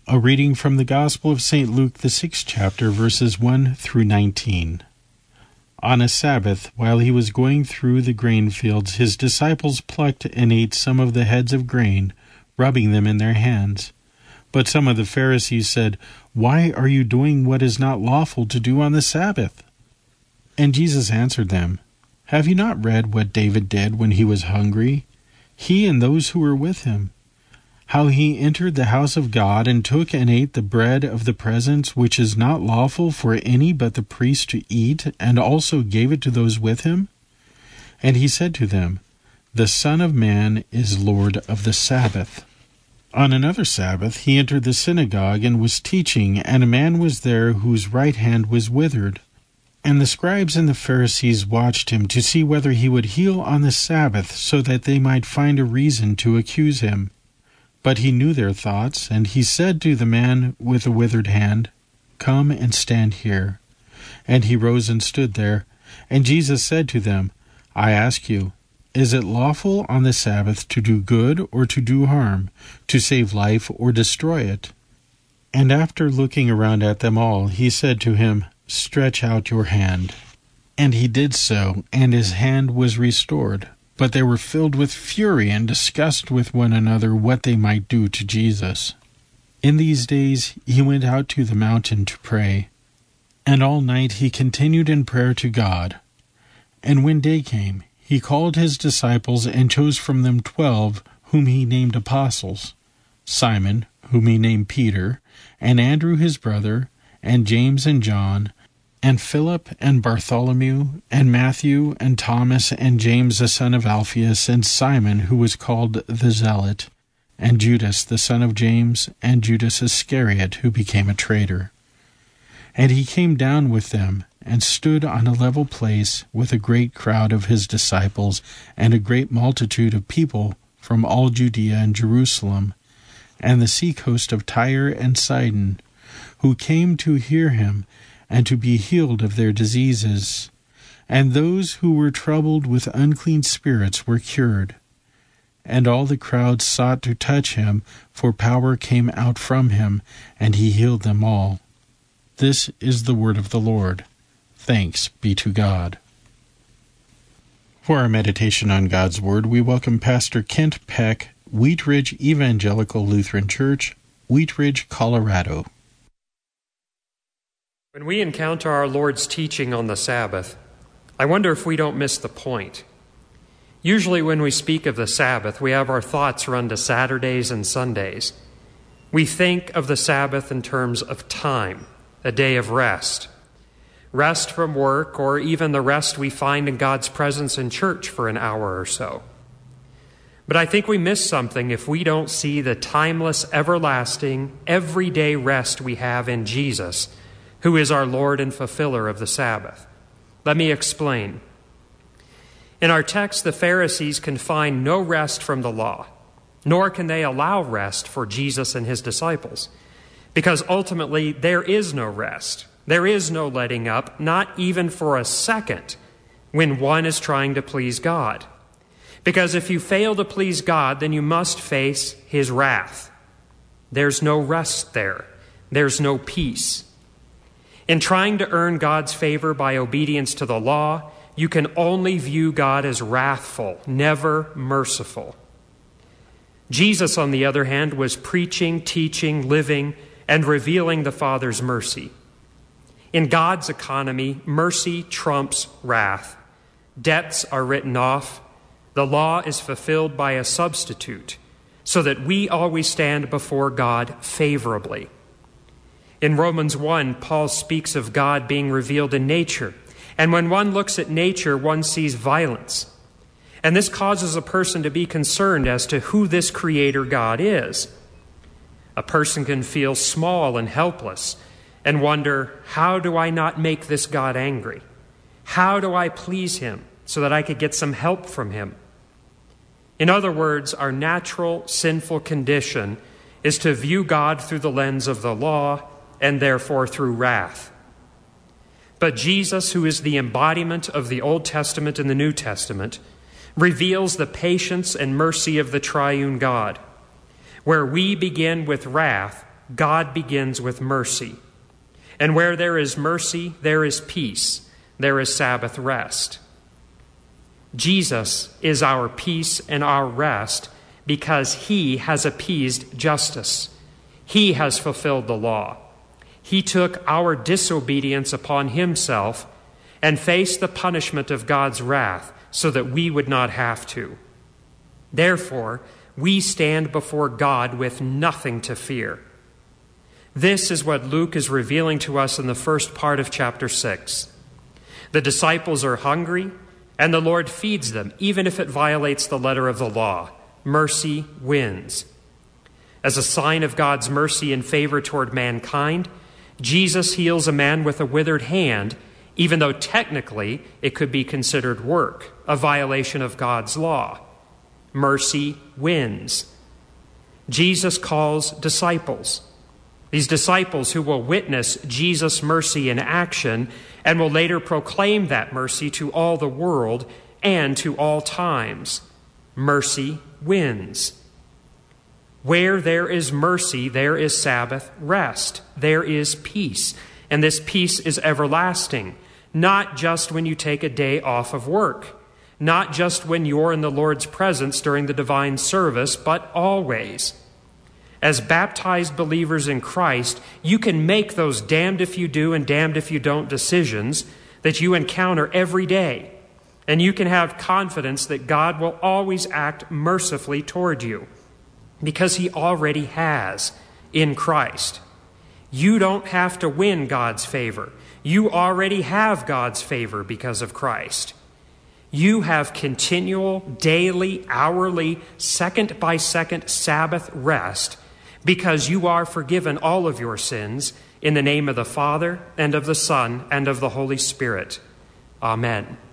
A reading from the Gospel of St. Luke, the 6th chapter, verses 1 through 19. On a Sabbath, while he was going through the grain fields, his disciples plucked and ate some of the heads of grain, rubbing them in their hands. But some of the Pharisees said, "Why are you doing what is not lawful to do on the Sabbath?" And Jesus answered them, "Have you not read what David did when he was hungry, he and those who were with him? How he entered the house of God and took and ate the bread of the presence, which is not lawful for any but the priest to eat, and also gave it to those with him? And he said to them, The Son of Man is Lord of the Sabbath." On another Sabbath he entered the synagogue and was teaching, and a man was there whose right hand was withered. And the scribes and the Pharisees watched him to see whether he would heal on the Sabbath, so that they might find a reason to accuse him. But he knew their thoughts, and he said to the man with the withered hand, "Come and stand here." And he rose and stood there. And Jesus said to them, "I ask you, is it lawful on the Sabbath to do good or to do harm, to save life or destroy it?" And after looking around at them all, he said to him, "Stretch out your hand." And he did so, and his hand was restored. But they were filled with fury and discussed with one another what they might do to Jesus. In these days he went out to the mountain to pray, and all night he continued in prayer to God. And when day came, he called his disciples and chose from them 12, whom he named apostles: Simon, whom he named Peter, and Andrew his brother, and James and John, and Philip and Bartholomew, and Matthew and Thomas, and James the son of Alphaeus, and Simon, who was called the Zealot, and Judas the son of James, and Judas Iscariot, who became a traitor. And he came down with them, and stood on a level place with a great crowd of his disciples, and a great multitude of people from all Judea and Jerusalem, and the seacoast of Tyre and Sidon, who came to hear him, and to be healed of their diseases. And those who were troubled with unclean spirits were cured. And all the crowd sought to touch him, for power came out from him, and he healed them all. This is the word of the Lord. Thanks be to God. For our meditation on God's Word, we welcome Pastor Kent Peck, Wheat Ridge Evangelical Lutheran Church, Wheat Ridge, Colorado. When we encounter our Lord's teaching on the Sabbath, I wonder if we don't miss the point. Usually when we speak of the Sabbath, we have our thoughts run to Saturdays and Sundays. We think of the Sabbath in terms of time, a day of rest. Rest from work, or even the rest we find in God's presence in church for an hour or so. But I think we miss something if we don't see the timeless, everlasting, everyday rest we have in Jesus, who is our Lord and fulfiller of the Sabbath. Let me explain. In our text, the Pharisees can find no rest from the law, nor can they allow rest for Jesus and his disciples, because ultimately there is no rest. There is no letting up, not even for a second, when one is trying to please God. Because if you fail to please God, then you must face his wrath. There's no rest there. There's no peace. In trying to earn God's favor by obedience to the law, you can only view God as wrathful, never merciful. Jesus, on the other hand, was preaching, teaching, living, and revealing the Father's mercy. In God's economy, mercy trumps wrath. Debts are written off. The law is fulfilled by a substitute, so that we always stand before God favorably. In Romans 1, Paul speaks of God being revealed in nature. And when one looks at nature, one sees violence. And this causes a person to be concerned as to who this Creator God is. A person can feel small and helpless and wonder, how do I not make this God angry? How do I please him so that I could get some help from him? In other words, our natural sinful condition is to view God through the lens of the law, and therefore through wrath. But Jesus, who is the embodiment of the Old Testament and the New Testament, reveals the patience and mercy of the triune God. Where we begin with wrath, God begins with mercy. And where there is mercy, there is peace. There is Sabbath rest. Jesus is our peace and our rest because he has appeased justice. He has fulfilled the law. He took our disobedience upon himself and faced the punishment of God's wrath so that we would not have to. Therefore, we stand before God with nothing to fear. This is what Luke is revealing to us in the first part of chapter 6. The disciples are hungry, and the Lord feeds them, even if it violates the letter of the law. Mercy wins. As a sign of God's mercy and favor toward mankind, Jesus heals a man with a withered hand, even though technically it could be considered work, a violation of God's law. Mercy wins. Jesus calls disciples. These disciples who will witness Jesus' mercy in action and will later proclaim that mercy to all the world and to all times. Mercy wins. Where there is mercy, there is Sabbath rest. There is peace. And this peace is everlasting, not just when you take a day off of work, not just when you're in the Lord's presence during the divine service, but always. As baptized believers in Christ, you can make those damned if you do and damned if you don't decisions that you encounter every day. And you can have confidence that God will always act mercifully toward you because he already has in Christ. You don't have to win God's favor. You already have God's favor because of Christ. You have continual, daily, hourly, second-by-second Sabbath rest because you are forgiven all of your sins in the name of the Father, and of the Son, and of the Holy Spirit. Amen.